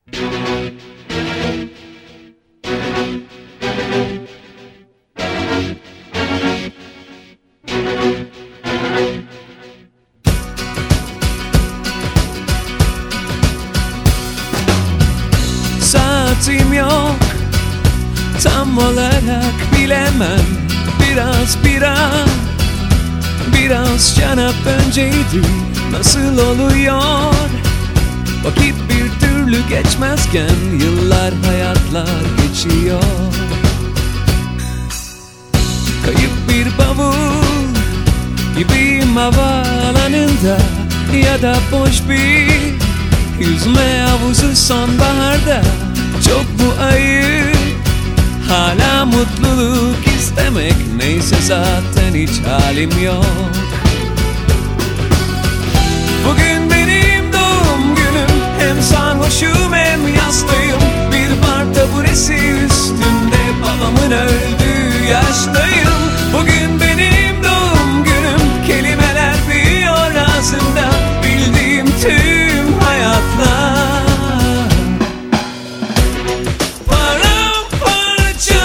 Saatim yok, tam olarak bilemem. Biraz bira, biraz şarap önceydi. Nasıl oluyor? Vakit bir türlü geçmezken yıllar, hayatlar geçiyor. Kayıp bir bavul gibiyim havaalanında, ya da boş bir yüzme havuzu sonbaharda. Çok bu ayıp, hala mutluluk istemek. Neyse zaten hiç halim yok. Bugün benim doğum günüm, hem sarhoşum hem yastayım. Bir bar taburesi üstünde, babamın öldüğü yaştayım. Bugün benim doğum günüm, kelimeler büyüyor ağzımda. Bildiğim tüm hayatlar paramparça,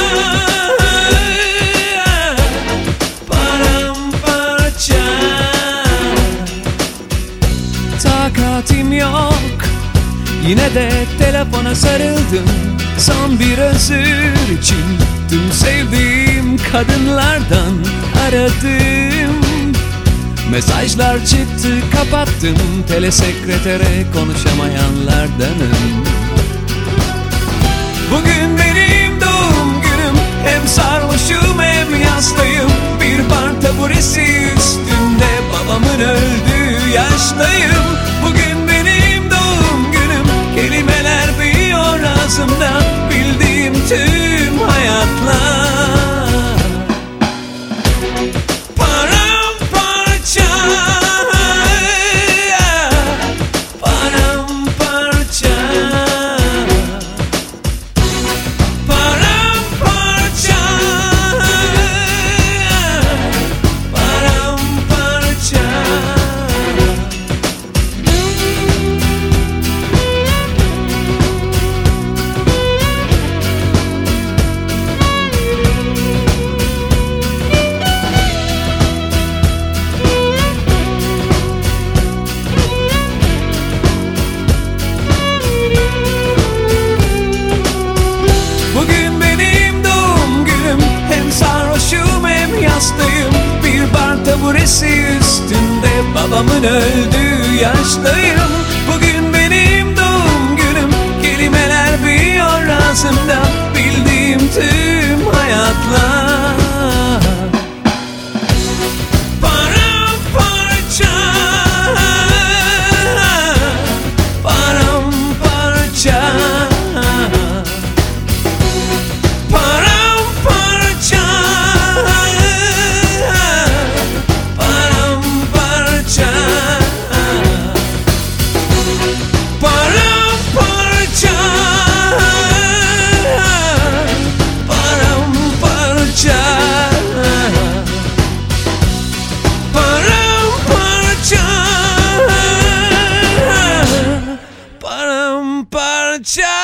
paramparça. Takatim yok, yine de telefona sarıldım. Son bir özür için tüm sevdiğim kadınlardan aradım. Mesajlar çıktı, kapattım. Telesekretere konuşamayanlardanım. Bugün benim doğum günüm, hem sarhoşum hem yastayım. Bir bar taburesi üstünde, babamın öldüğü yaştayım. Bugün benim doğum günüm, kelimeler büyüyor ağzımda. Bildiğim tüm hayatlar paramparça, paramparça, paramparça, paramparça. Bugün benim doğum günüm, hem sarhoşum hem yastayım. Bir bar taburesi üstünde, babamın öldüğü yaştayım. Bugün benim doğum günüm, kelimeler büyüyor ağzımda. Bildiğim tüm hayatlar paramparça, paramparça, paramparça, paramparça, paramparça, paramparça, paramparça, paramparça.